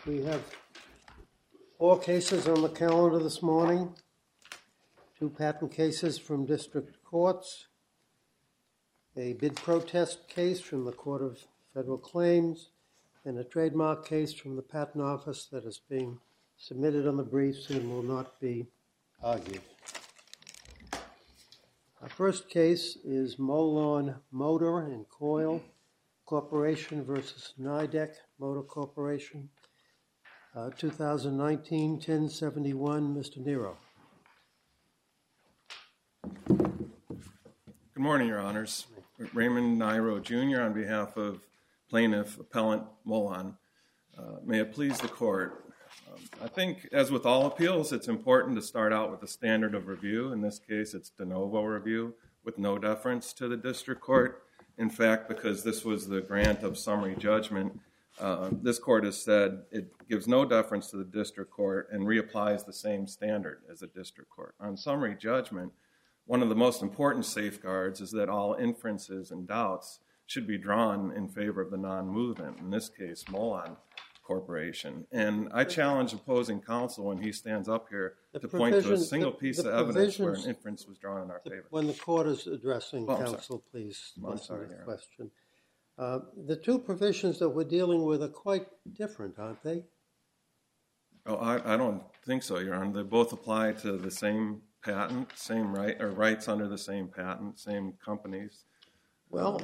We have 4 cases on the calendar this morning, 2 patent cases from district courts, a bid protest case from the Court of Federal Claims, and a trademark case from the Patent Office that is being submitted on the briefs and will not be argued. Our first case is Molon Motor and Coil Corporation versus Nidec Motor Corporation, 2019-1071. Mr. Nero. Good morning, Your Honors. Raymond Niro, Jr. on behalf of Plaintiff Appellant Molon. May it please the Court. I think, as with all appeals, it's important to start out with a standard of review. In this case, it's de novo review with no deference to the district court. In fact, because this was the grant of summary judgment, this court has said it gives no deference to the district court and reapplies the same standard as the district court. On summary judgment, one of the most important safeguards is that all inferences and doubts should be drawn in favor of the non-movement, in this case, Molon Corporation. And I challenge opposing counsel when he stands up here to point to a single piece of evidence where an inference was drawn in our favor. When the court is addressing counsel, please answer the question. The 2 provisions that we're dealing with are quite different, aren't they? Oh, I don't think so, Your Honor. They both apply to the same patent, same right, or rights under the same patent, same companies. Well,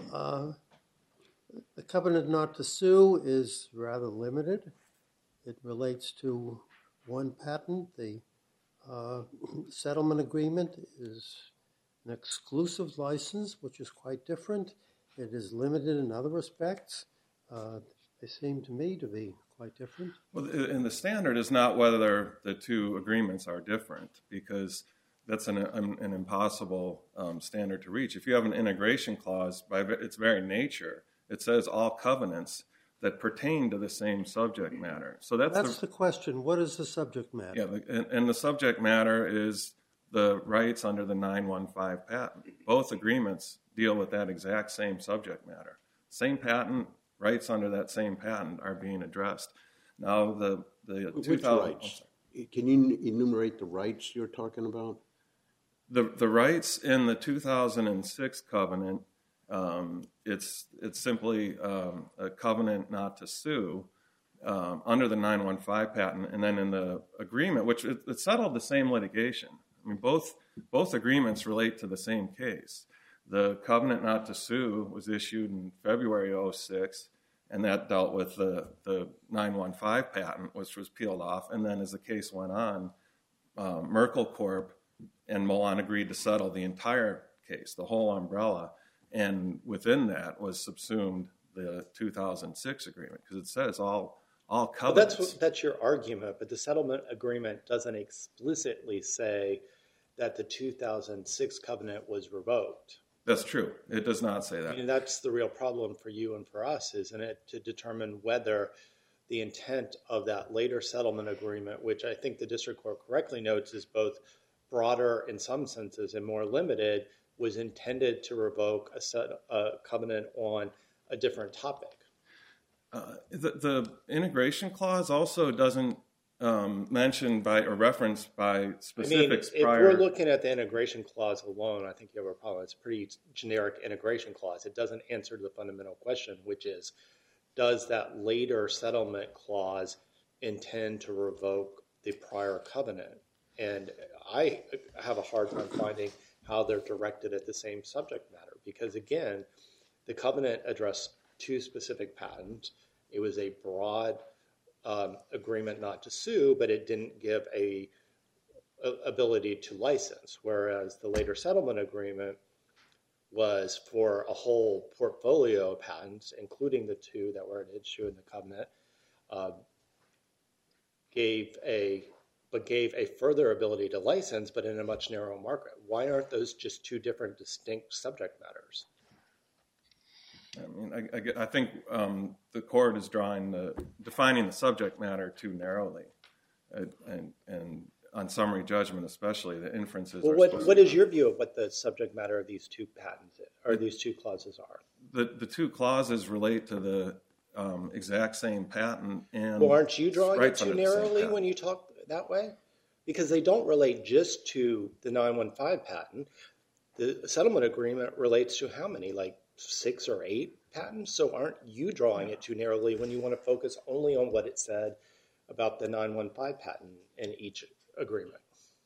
the covenant not to sue is rather limited. It relates to one patent. The settlement agreement is an exclusive license, which is quite different. It is limited in other respects. They seem to me to be quite different. Well, and the standard is not whether the 2 agreements are different, because that's an impossible standard to reach. If you have an integration clause, by its very nature, it says all covenants that pertain to the same subject matter. So that's the question. What is the subject matter? Yeah, and the subject matter is the rights under the 915 patent. Both agreements deal with that exact same subject matter. Same patent, rights under that same patent are being addressed. Now, Which rights? Can you enumerate the rights you're talking about? The rights in the 2006 covenant, it's simply a covenant not to sue under the 915 patent, and then in the agreement, which it settled the same litigation. I mean, both agreements relate to the same case. The covenant not to sue was issued in February 2006, and that dealt with the 915 patent, which was peeled off. And then as the case went on, Merkle Corp and Molon agreed to settle the entire case, the whole umbrella, and within that was subsumed the 2006 agreement, because it says all covenants. Well, that's your argument, but the settlement agreement doesn't explicitly say that the 2006 covenant was revoked. That's true. It does not say that. And that's the real problem for you and for us, isn't it, to determine whether the intent of that later settlement agreement, which I think the district court correctly notes is both broader in some senses and more limited, was intended to revoke a covenant on a different topic. The integration clause also doesn't mention by or reference by specifics prior. If we're looking at the integration clause alone, I think you have a problem. It's a pretty generic integration clause. It doesn't answer the fundamental question, which is, does that later settlement clause intend to revoke the prior covenant? And I have a hard time finding how they're directed at the same subject matter, because again, the covenant addressed 2 specific patents. It was a broad agreement not to sue, but it didn't give a ability to license, whereas the later settlement agreement was for a whole portfolio of patents, including the 2 that were at issue in the covenant, gave a further ability to license, but in a much narrower market. Why aren't those just 2 different distinct subject matters? I mean, I think the court is defining the subject matter too narrowly, and on summary judgment especially, the inferences. Well, what is your view of what the subject matter of these 2 patents or these 2 clauses are? The 2 clauses relate to the exact same patent and Well, aren't you drawing it rights too under the same narrowly patent. when you talk that way? Because they don't relate just to the 915 patent. The settlement agreement relates to how many, like 6 or 8 patents? So aren't you drawing it too narrowly when you want to focus only on what it said about the 915 patent in each agreement?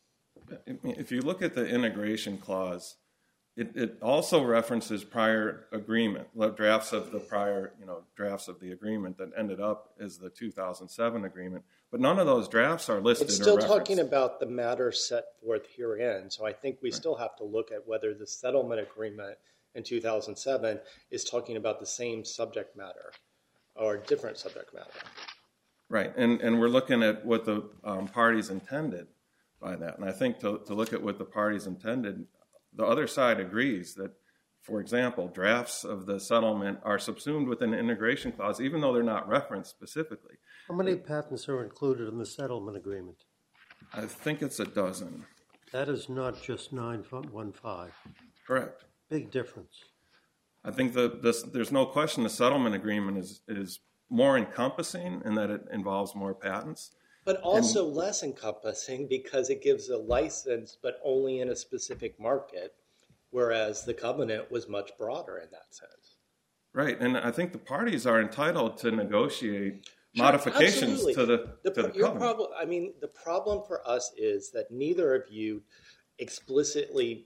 If you look at the integration clause, it also references prior agreement, drafts of the prior, drafts of the agreement that ended up as the 2007 agreement. But none of those drafts are listed. It's still or referenced. talking about the matter set forth herein. So I think we still have to look at whether the settlement agreement in 2007 is talking about the same subject matter or different subject matter. Right, and we're looking at what the parties intended by that. And I think to look at what the parties intended, the other side agrees that, for example, drafts of the settlement are subsumed within the integration clause, even though they're not referenced specifically. How many patents are included in the settlement agreement? I think it's a dozen. That is not just 915. Correct. Big difference. I think there's no question the settlement agreement is more encompassing in that it involves more patents. But also less encompassing because it gives a license, but only in a specific market, whereas the covenant was much broader in that sense. Right, and I think the parties are entitled to negotiate modifications to the covenant. The problem for us is that neither of you explicitly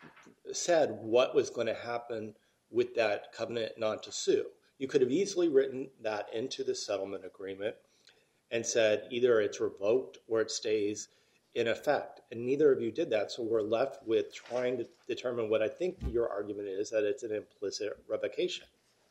said what was going to happen with that covenant not to sue. You could have easily written that into the settlement agreement and said either it's revoked or it stays in effect. And neither of you did that, so we're left with trying to determine what I think your argument is, that it's an implicit revocation.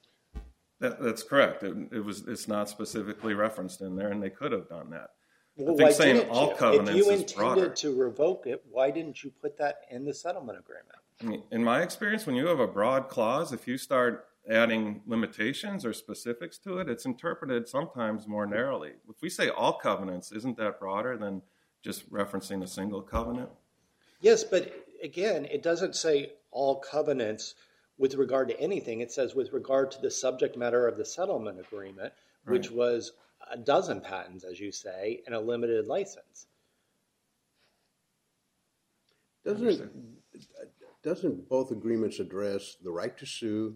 That's correct. It's not specifically referenced in there, and they could have done that. Well, I think why saying didn't all you? covenants If you is broader. intended to revoke it, why didn't you put that in the settlement agreement? I mean, in my experience, when you have a broad clause, if you start adding limitations or specifics to it, it's interpreted sometimes more narrowly. If we say all covenants, isn't that broader than just referencing a single covenant? Yes, but again, it doesn't say all covenants with regard to anything. It says with regard to the subject matter of the settlement agreement, which was a dozen patents, as you say, and a limited license. Doesn't both agreements address the right to sue,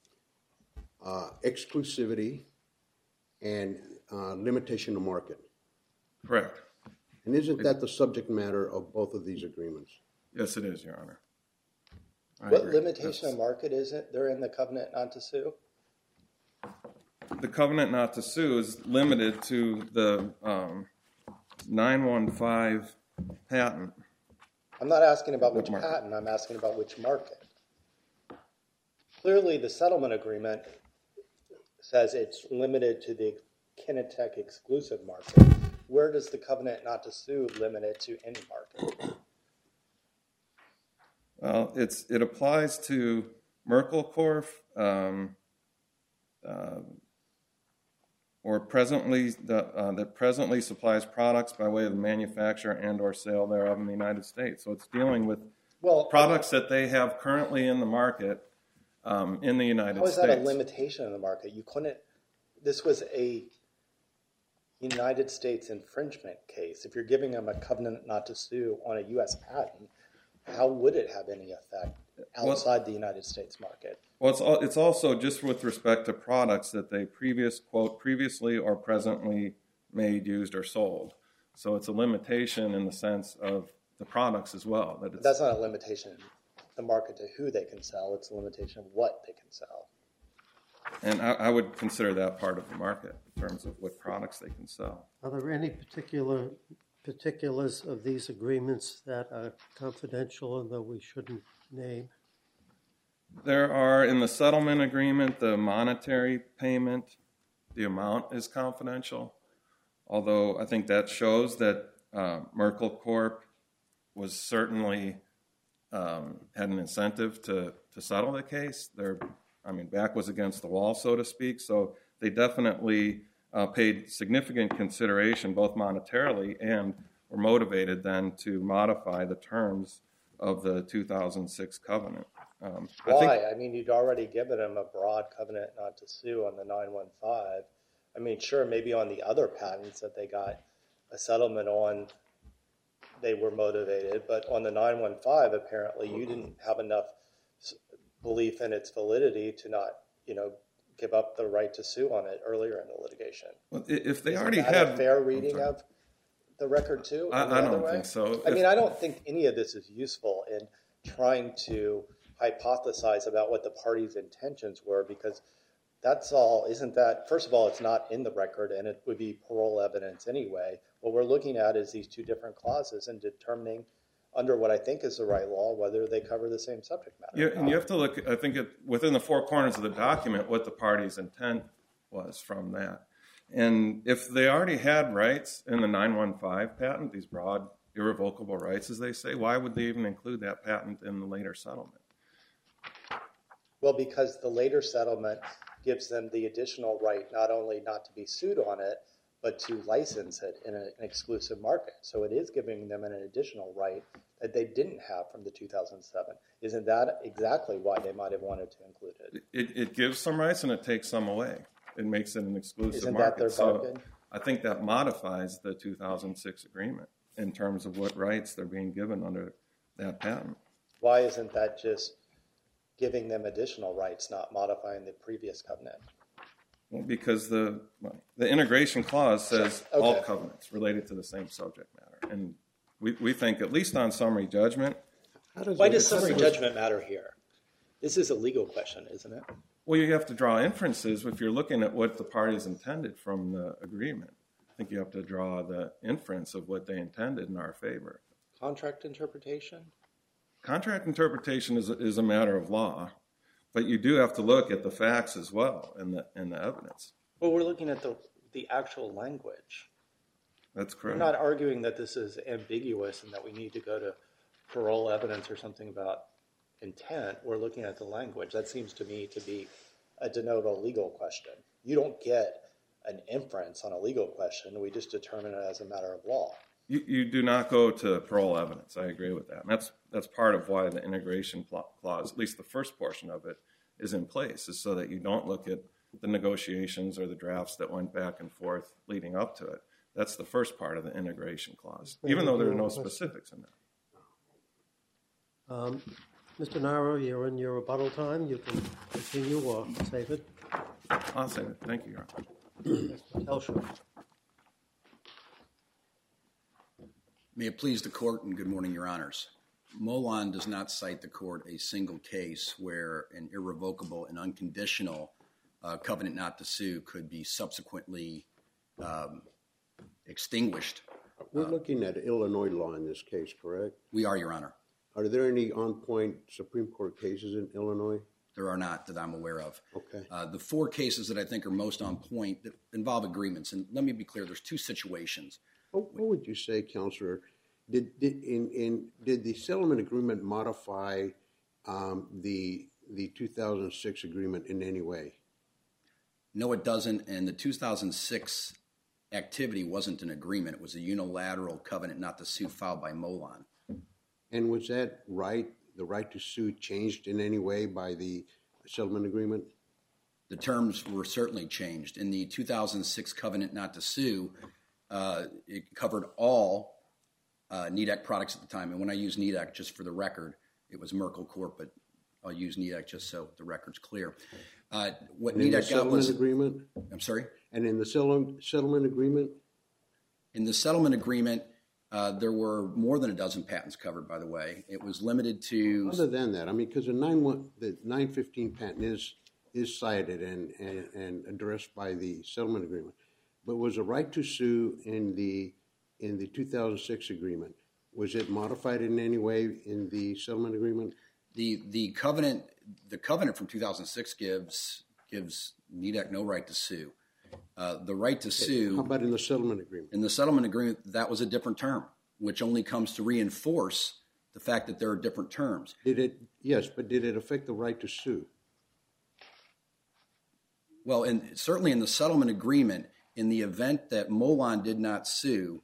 exclusivity, and limitation to market? Correct. And isn't that the subject matter of both of these agreements? Yes, it is, Your Honor. What limitation of market is it? They're in the covenant not to sue? The covenant not to sue is limited to the 915 patent. I'm not asking about which patent. I'm asking about which market. Clearly, the settlement agreement says it's limited to the Kinetech exclusive market. Where does the covenant not to sue limit it to any market? Well, it applies to Merkle Corp, or that presently supplies products by way of manufacture and/or sale thereof in the United States. So it's dealing with products that they have currently in the market in the United States. How is that a limitation in the market? You couldn't. This was a United States infringement case. If you're giving them a covenant not to sue on a U.S. patent, how would it have any effect outside the United States market? Well, it's also just with respect to products that they previously or presently made, used, or sold. So it's a limitation in the sense of the products as well. But that's not a limitation in the market to who they can sell. It's a limitation of what they can sell. And I would consider that part of the market in terms of what products they can sell. Are there any particulars of these agreements that are confidential and that we shouldn't name? There are, in the settlement agreement, the monetary payment, the amount is confidential. Although I think that shows that Merkle Corp was certainly had an incentive to settle the case. Their back was against the wall, so to speak. So they definitely paid significant consideration, both monetarily and were motivated then to modify the terms of the 2006 covenant. Why? I mean, you'd already given them a broad covenant not to sue on the 915. I mean, sure, maybe on the other patents that they got a settlement on, they were motivated, but on the 915, apparently you didn't have enough belief in its validity to not, give up the right to sue on it earlier in the litigation. Well, if they Isn't that had a fair reading of the record too? I don't think so. I mean, I don't think any of this is useful in trying to hypothesize about what the parties' intentions were, because that's all, isn't that, first of all, it's not in the record and it would be parole evidence anyway. What we're looking at is these two different clauses and determining under what I think is the right law whether they cover the same subject matter. Yeah, and you have to look, I think, within the four corners of the document what the party's intent was from that. And if they already had rights in the 915 patent, these broad, irrevocable rights, as they say, why would they even include that patent in the later settlement? Well, because the later settlement gives them the additional right not only not to be sued on it, but to license it in an exclusive market. So it is giving them an additional right that they didn't have from the 2007. Isn't that exactly why they might have wanted to include it? It gives some rights and it takes some away. It makes it an exclusive Isn't market. that their bargain? So I think that modifies the 2006 agreement in terms of what rights they're being given under that patent. Why isn't that just giving them additional rights, not modifying the previous covenant? Well, because the integration clause says all covenants related to the same subject matter. And we think, at least on summary judgment. Why does summary judgment matter here? This is a legal question, isn't it? Well, you have to draw inferences if you're looking at what the parties intended from the agreement. I think you have to draw the inference of what they intended in our favor. Contract interpretation? Contract interpretation is a matter of law. But you do have to look at the facts as well and the evidence. Well, we're looking at the actual language. That's correct. We're not arguing that this is ambiguous and that we need to go to parole evidence or something about intent. We're looking at the language. That seems to me to be a de novo legal question. You don't get an inference on a legal question. We just determine it as a matter of law. You do not go to parole evidence. I agree with that. And that's part of why the integration clause, at least the first portion of it, is in place, is so that you don't look at the negotiations or the drafts that went back and forth leading up to it. That's the first part of the integration clause, even though there are no specifics in there. Mr. Nairo, you're in your rebuttal time. You can continue or save it. I'll save it. Thank you, Your Honor. Mr. Telscher. May it please the court, and good morning, Your Honors. Molon does not cite the court a single case where an irrevocable and unconditional covenant not to sue could be subsequently extinguished. We're looking at Illinois law in this case, correct? We are, Your Honor. Are there any on-point Supreme Court cases in Illinois? There are not that I'm aware of. Okay. The four cases that I think are most on point that involve agreements, and let me be clear, there's two situations. What would you say, Counselor? Did the settlement agreement modify the 2006 agreement in any way? No, it doesn't. And the 2006 activity wasn't an agreement. It was a unilateral covenant not to sue filed by Molon. And was that right, the right to sue, changed in any way by the settlement agreement? The terms were certainly changed. In the 2006 covenant not to sue, it covered all NEDAC products at the time. And when I use NEDAC, just for the record, it was Merkle Corp, but I'll use NEDAC just so the record's clear. What NEDAC got was... agreement? I'm sorry? And in the settlement agreement? In the settlement agreement, there were more than a dozen patents covered, by the way. It was limited to... Other than that, I mean, because the 915 patent is cited and addressed by the settlement agreement. But was a right to sue in the 2006 agreement, was it modified in any way in the settlement agreement? The covenant from 2006 gives NEDAC no right to sue. The right to sue... How about in the settlement agreement? In the settlement agreement, that was a different term, which only comes to reinforce the fact that there are different terms. Yes, but did it affect the right to sue? Well, certainly in the settlement agreement, in the event that Molon did not sue,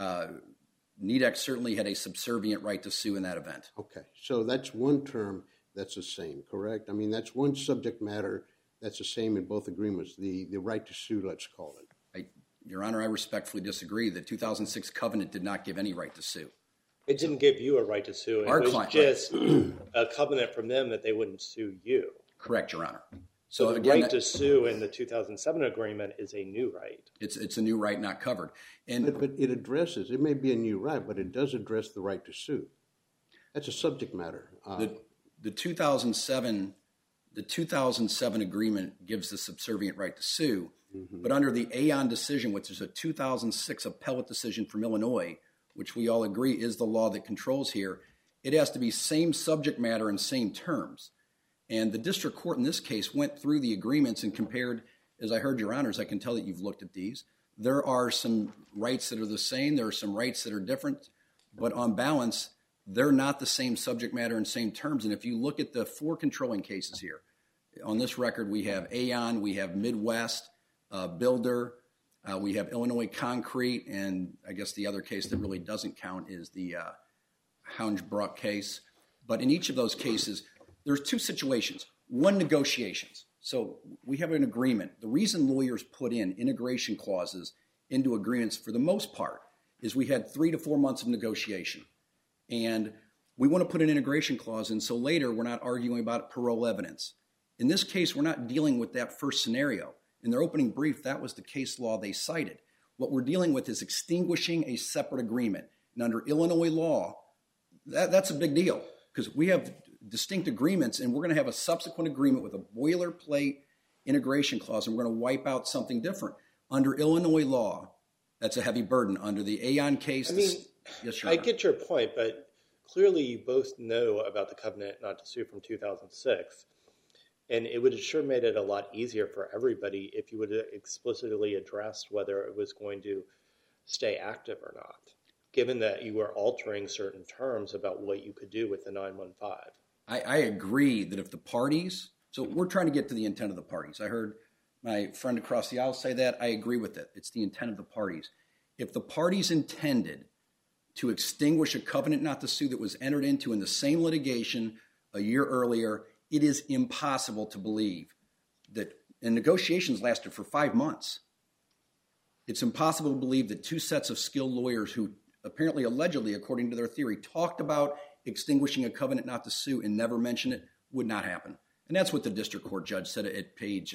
NEDAC certainly had a subservient right to sue in that event. Okay, so that's one term that's the same, correct? I mean, that's one subject matter that's the same in both agreements, the right to sue, let's call it. Your Honor, I respectfully disagree. The 2006 covenant did not give any right to sue. It didn't give you a right to sue. It was just a covenant from them that they wouldn't sue you. Correct, Your Honor. So the right to sue in the 2007 agreement is a new right. It's a new right not covered. But it addresses, it may be a new right, but it does address the right to sue. That's a subject matter. The 2007 agreement gives the subservient right to sue, but under the Aon decision, which is a 2006 appellate decision from Illinois, which we all agree is the law that controls here, it has to be same subject matter and same terms. And the district court in this case went through the agreements and compared, as I heard Your Honors, I can tell that you've looked at these. There are some rights that are the same. There are some rights that are different. But on balance, they're not the same subject matter and same terms. And if you look at the four controlling cases here, on this record, we have Aon, we have Midwest, Builder, we have Illinois Concrete, and I guess the other case that really doesn't count is the Houngebrook case. But in each of those cases, there's two situations. One, negotiations. So we have an agreement. The reason lawyers put in integration clauses into agreements for the most part is we had 3 to 4 months of negotiation. And we want to put an integration clause in so later we're not arguing about parole evidence. In this case, we're not dealing with that first scenario. In their opening brief, that was the case law they cited. What we're dealing with is extinguishing a separate agreement. And under Illinois law, that's a big deal because we have distinct agreements, and we're going to have a subsequent agreement with a boilerplate integration clause, and we're going to wipe out something different. Under Illinois law, that's a heavy burden. Under the Aon case, yes, Your Honor. I get your point, but clearly you both know about the covenant not to sue from 2006, and it would have sure made it a lot easier for everybody if you would have explicitly addressed whether it was going to stay active or not, given that you were altering certain terms about what you could do with the 915. I agree that if the parties, so we're trying to get to the intent of the parties. I heard my friend across the aisle say that. I agree with it. It's the intent of the parties. If the parties intended to extinguish a covenant not to sue that was entered into in the same litigation a year earlier, it is impossible to believe that, and negotiations lasted for 5 months. It's impossible to believe that two sets of skilled lawyers who apparently, allegedly, according to their theory, talked about extinguishing a covenant not to sue and never mentioned it would not happen. And that's what the district court judge said at page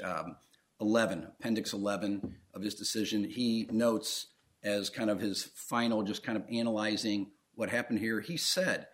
11, appendix 11 of his decision. He notes as kind of his final, just kind of analyzing what happened here. He said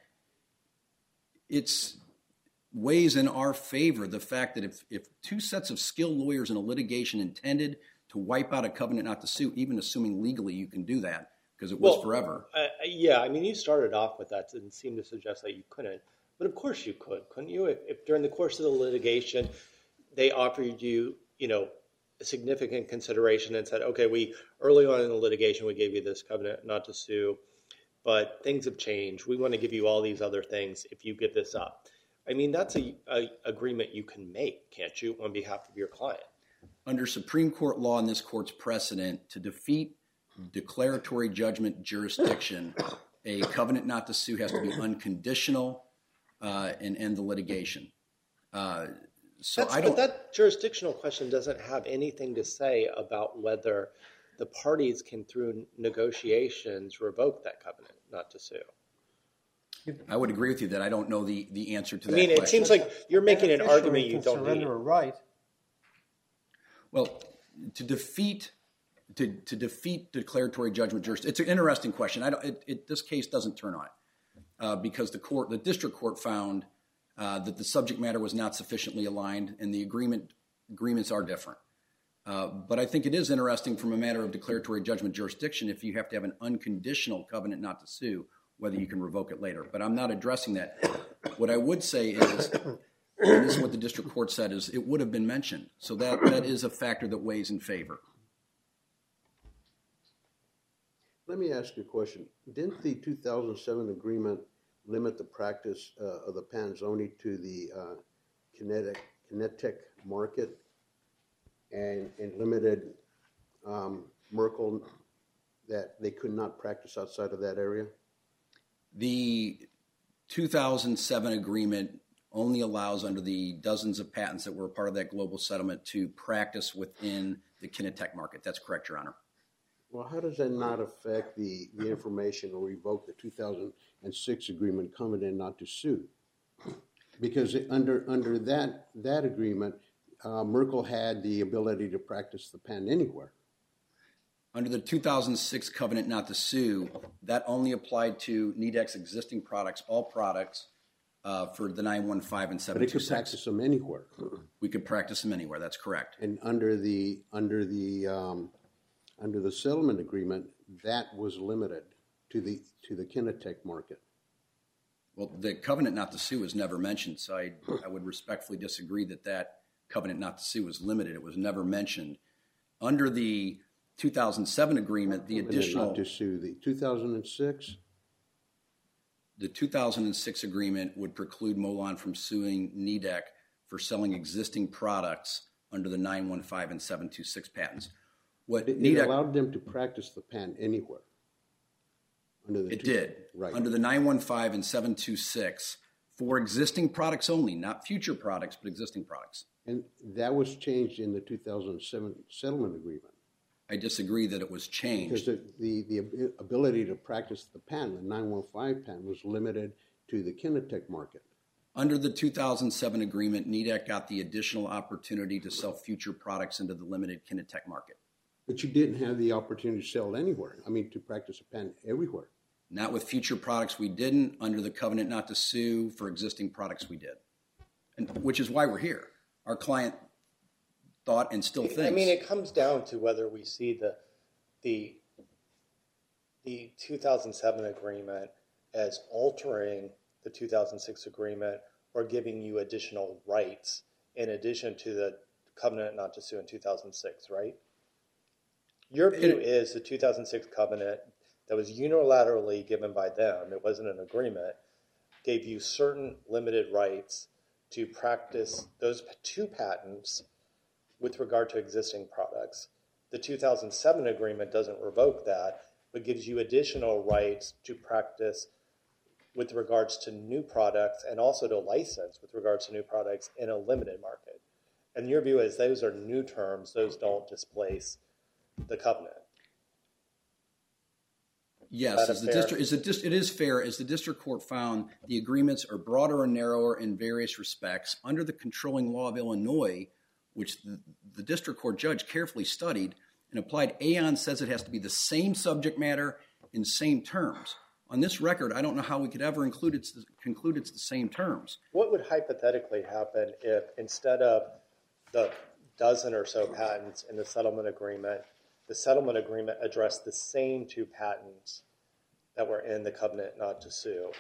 it's weighs in our favor the fact that if two sets of skilled lawyers in a litigation intended to wipe out a covenant not to sue, even assuming legally you can do that, because it was forever. Yeah, I mean, you started off with that and seemed to suggest that you couldn't. But of course you could, couldn't you? If during the course of the litigation, they offered you, a significant consideration and said, okay, early on in the litigation, we gave you this covenant not to sue, but things have changed. We want to give you all these other things if you give this up. I mean, that's a agreement you can make, can't you, on behalf of your client? Under Supreme Court law and this court's precedent, to defeat declaratory judgment jurisdiction, a covenant not to sue has to be unconditional and end the litigation. But that jurisdictional question doesn't have anything to say about whether the parties can, through negotiations, revoke that covenant not to sue. I would agree with you that I don't know the answer to that question. It seems like you're making an argument you don't need. Surrender a right. Well, to defeat declaratory judgment jurisdiction, it's an interesting question. This case doesn't turn on it because the district court found that the subject matter was not sufficiently aligned, and the agreements are different. But I think it is interesting from a matter of declaratory judgment jurisdiction if you have to have an unconditional covenant not to sue, whether you can revoke it later. But I'm not addressing that. What I would say is, and this is what the district court said, is it would have been mentioned. So that is a factor that weighs in favor. Let me ask you a question. Didn't the 2007 agreement limit the practice of the patents only to the kinetic market and limited Merkle that they could not practice outside of that area? The 2007 agreement only allows, under the dozens of patents that were a part of that global settlement, to practice within the Kinetec market. That's correct, Your Honor. Well, how does that not affect the information or revoke the 2006 agreement covenant not to sue? Because under that agreement, Merkel had the ability to practice the patent anywhere. Under the 2006 covenant not to sue, that only applied to Nidec's existing products, all products, for the 915 and 726. But it could practice them anywhere. We could practice them anywhere. That's correct. And under the settlement agreement, that was limited to the Kinetec market. Well, the covenant not to sue was never mentioned, so I would respectfully disagree that covenant not to sue was limited. It was never mentioned. Under the 2007 agreement, the additional... Not to sue, the 2006? The 2006 agreement would preclude Molon from suing Nidec for selling existing products under the 915 and 726 patents. It allowed them to practice the patent anywhere. It did. Right. Under the 915 and 726 for existing products only, not future products, but existing products. And that was changed in the 2007 settlement agreement. I disagree that it was changed. Because the ability to practice the patent, the 915 patent, was limited to the Kinetec market. Under the 2007 agreement, Nidec got the additional opportunity to sell future products into the limited Kinetec market. But you didn't have the opportunity to sell it anywhere. I mean, to practice a patent everywhere. Not with future products, we didn't. Under the covenant not to sue for existing products, we did. And which is why we're here. Our client thought and still thinks. I mean, it comes down to whether we see the 2007 agreement as altering the 2006 agreement or giving you additional rights in addition to the covenant not to sue in 2006, right? Your view is the 2006 covenant that was unilaterally given by them, it wasn't an agreement, gave you certain limited rights to practice those two patents with regard to existing products. The 2007 agreement doesn't revoke that, but gives you additional rights to practice with regards to new products and also to license with regards to new products in a limited market. And your view is those are new terms, those don't displace the covenant. Yes, it is fair. As the district court found, the agreements are broader and narrower in various respects. Under the controlling law of Illinois, which the district court judge carefully studied and applied, Aon says it has to be the same subject matter in same terms. On this record, I don't know how we could ever conclude it's the same terms. What would hypothetically happen if instead of the dozen or so patents in the settlement agreement addressed the same two patents that were in the covenant not to sue,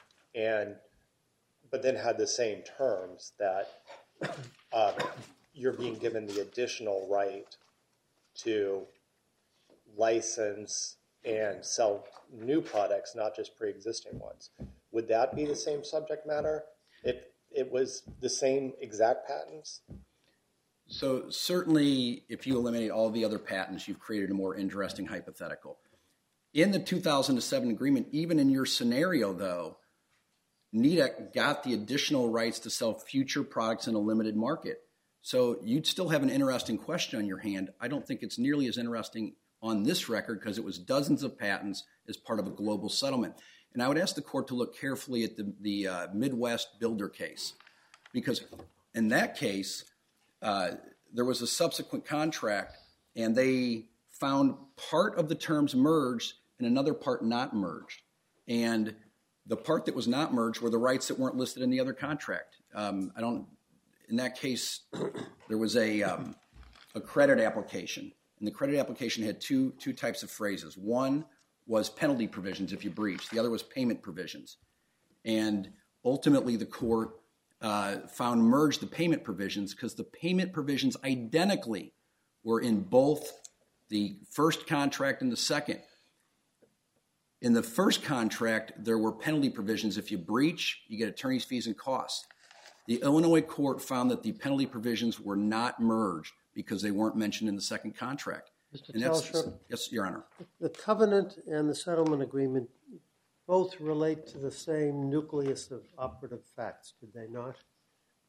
but then had the same terms that you're being given the additional right to license and sell new products, not just pre-existing ones? Would that be the same subject matter if it was the same exact patents? So certainly, if you eliminate all the other patents, you've created a more interesting hypothetical. In the 2007 agreement, even in your scenario, though, Nidec got the additional rights to sell future products in a limited market. So you'd still have an interesting question on your hand. I don't think it's nearly as interesting on this record because it was dozens of patents as part of a global settlement. And I would ask the court to look carefully at the Midwest Builder case, because in that case, there was a subsequent contract, and they found part of the terms merged and another part not merged. And the part that was not merged were the rights that weren't listed in the other contract. In that case, there was a credit application, and the credit application had two types of phrases. One was penalty provisions if you breached. The other was payment provisions. And ultimately, the court found merged the payment provisions because the payment provisions identically were in both the first contract and the second. In the first contract, there were penalty provisions. If you breach, you get attorney's fees and costs. The Illinois court found that the penalty provisions were not merged because they weren't mentioned in the second contract. Mr. Talsher, yes, Your Honor. The covenant and the settlement agreement both relate to the same nucleus of operative facts, did they not?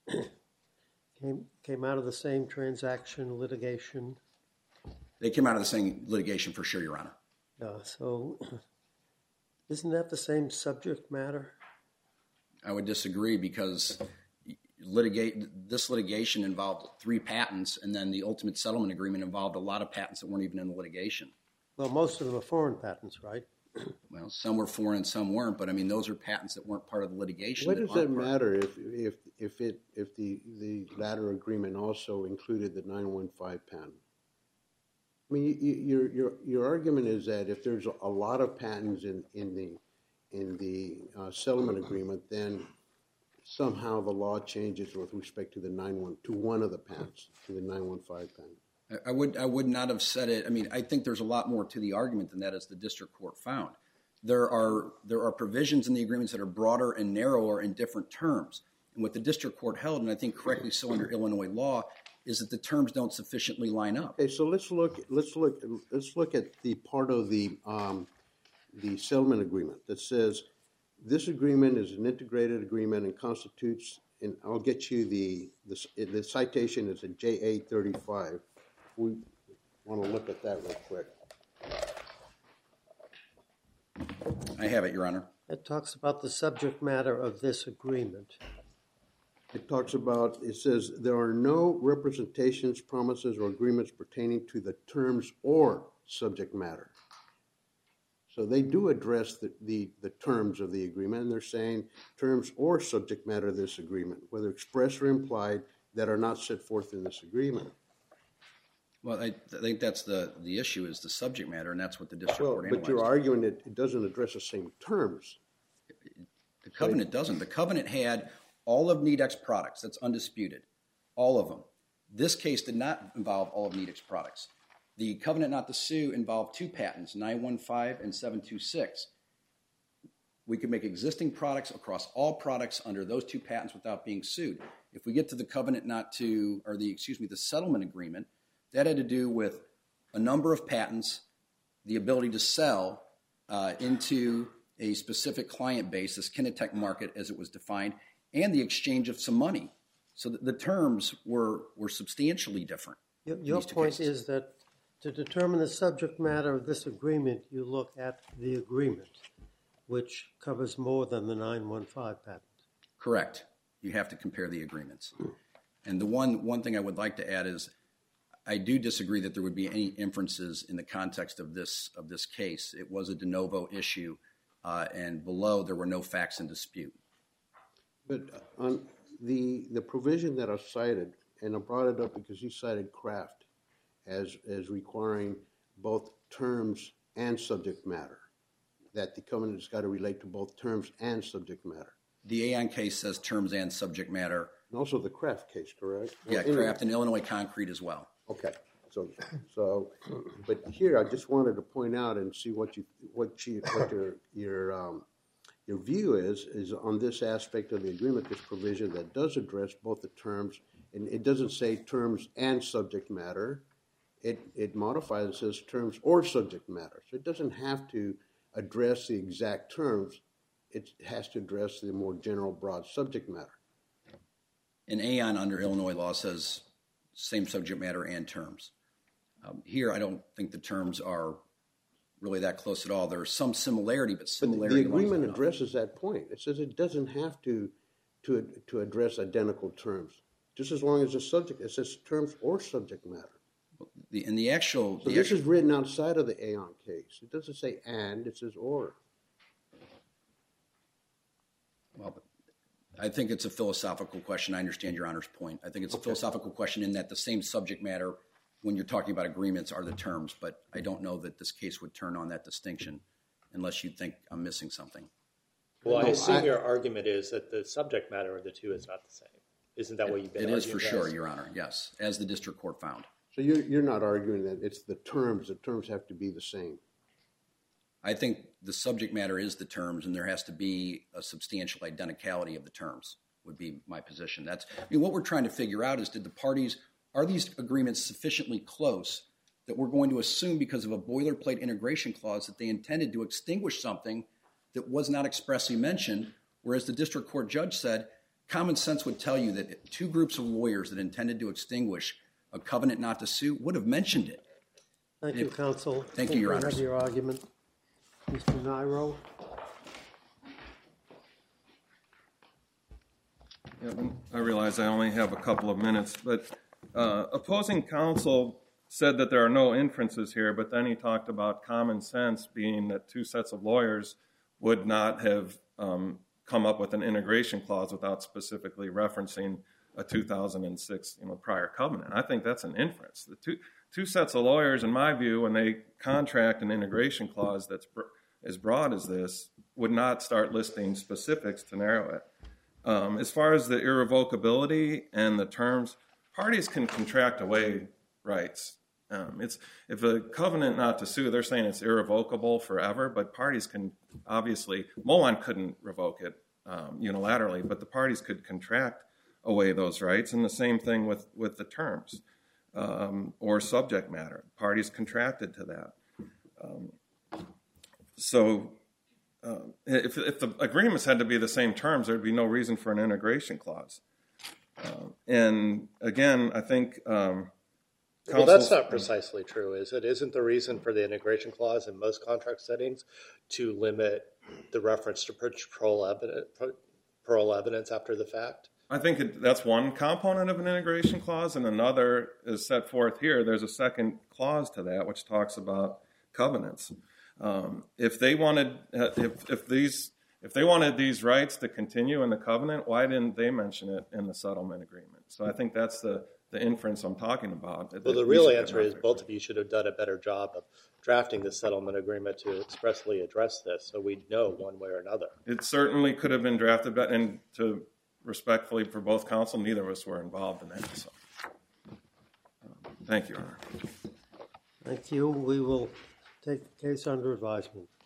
came out of the same transaction litigation. They came out of the same litigation for sure, Your Honor. So isn't that the same subject matter? I would disagree because this litigation involved 3 patents, and then the ultimate settlement agreement involved a lot of patents that weren't even in the litigation. Well, most of them are foreign patents, right? Well, some were foreign, some weren't, but I mean, those are patents that weren't part of the litigation. What does that matter if the latter agreement also included the 915 patent? I mean, your argument is that if there's a lot of patents in the settlement agreement, then somehow the law changes with respect to one of the patents, to the 915 patent. I would not have said it. I mean, I think there's a lot more to the argument than that, as the district court found. There are provisions in the agreements that are broader and narrower in different terms. And what the district court held, and I think correctly so under Illinois law, is that the terms don't sufficiently line up. Okay, so let's look at the part of the settlement agreement that says this agreement is an integrated agreement and constitutes. And I'll get you the citation is a JA35. We want to look at that real quick. I have it, Your Honor. It talks about the subject matter of this agreement. It says there are no representations, promises, or agreements pertaining to the terms or subject matter. So they do address the terms of the agreement, and they're saying terms or subject matter of this agreement, whether expressed or implied, that are not set forth in this agreement. Well, I think that's the issue is the subject matter, and that's what the district court analyzed. But you're arguing that it doesn't address the same terms. The covenant doesn't. The covenant had all of Nedex products. That's undisputed. All of them. This case did not involve all of Nedex products. The covenant not to sue involved 2 patents, 915 and 726. We could make existing products across all products under those 2 patents without being sued. If we get to the covenant not to, or the settlement agreement, that had to do with a number of patents, the ability to sell into a specific client base, this Kinetech market as it was defined, and the exchange of some money. So the terms were substantially different. Your point is that to determine the subject matter of this agreement, you look at the agreement, which covers more than the 915 patent. Correct. You have to compare the agreements. And the one thing I would like to add is I do disagree that there would be any inferences in the context of this case. It was a de novo issue, and below there were no facts in dispute. But on the provision that I cited, and I brought it up because you cited Kraft as requiring both terms and subject matter, that the covenant has got to relate to both terms and subject matter. The Aon case says terms and subject matter. And also the Kraft case, correct? Yeah, Kraft and Illinois Concrete as well. Okay, so, but here I just wanted to point out and see what your view is on this aspect of the agreement, this provision that does address both the terms, and it doesn't say terms and subject matter. It modifies and says terms or subject matter. So it doesn't have to address the exact terms. It has to address the more general, broad subject matter. And Aon under Illinois law says same subject matter and terms. Here, I don't think the terms are really that close at all. There's some similarity, but similarity. But the agreement addresses that point. It says it doesn't have to address identical terms, just as long as the subject. It says terms or subject matter. So this is written outside of the Aon case. It doesn't say and. It says or. Well, I think it's a philosophical question. I understand Your Honor's point. I think it's a philosophical question in that the same subject matter, when you're talking about agreements, are the terms. But I don't know that this case would turn on that distinction unless you think I'm missing something. Well, I assume your argument is that the subject matter of the two is not the same. Isn't that what you've been arguing? It is for sure, Your Honor, yes, as the district court found. So you're not arguing that it's the terms. The terms have to be the same. I think the subject matter is the terms, and there has to be a substantial identicality of the terms, would be my position. What we're trying to figure out is, are these agreements sufficiently close that we're going to assume because of a boilerplate integration clause that they intended to extinguish something that was not expressly mentioned, whereas the district court judge said, Common sense would tell you that two groups of lawyers that intended to extinguish a covenant not to sue would have mentioned it. Thank you, counsel. Thank you, Your We Honors. have your argument. Mr. Nairo? Yeah, I realize I only have a couple of minutes, but opposing counsel said that there are no inferences here, but then he talked about common sense being that two sets of lawyers would not have come up with an integration clause without specifically referencing a 2006 prior covenant. I think that's an inference. The two sets of lawyers, in my view, when they contract an integration clause that's as broad as this, would not start listing specifics to narrow it. As far as the irrevocability and the terms, parties can contract away rights. If a covenant not to sue, they're saying it's irrevocable forever, but parties can obviously, Molon couldn't revoke it unilaterally, but the parties could contract away those rights, and the same thing with the terms or subject matter. Parties contracted to that. If the agreements had to be the same terms, there'd be no reason for an integration clause. And again, I think well, that's not precisely true, is it? Isn't the reason for the integration clause in most contract settings to limit the reference to parole evidence after the fact? I think that's one component of an integration clause, and another is set forth here. There's a second clause to that which talks about covenants. If they wanted these rights to continue in the covenant, why didn't they mention it in the settlement agreement? So I think that's the inference I'm talking about. Well, the real answer is both of you should have done a better job of drafting the settlement agreement to expressly address this, so we'd know one way or another. It certainly could have been drafted, and to respectfully for both counsel, neither of us were involved in that. So, thank you, Your Honor. Thank you. We will take the case under advisement.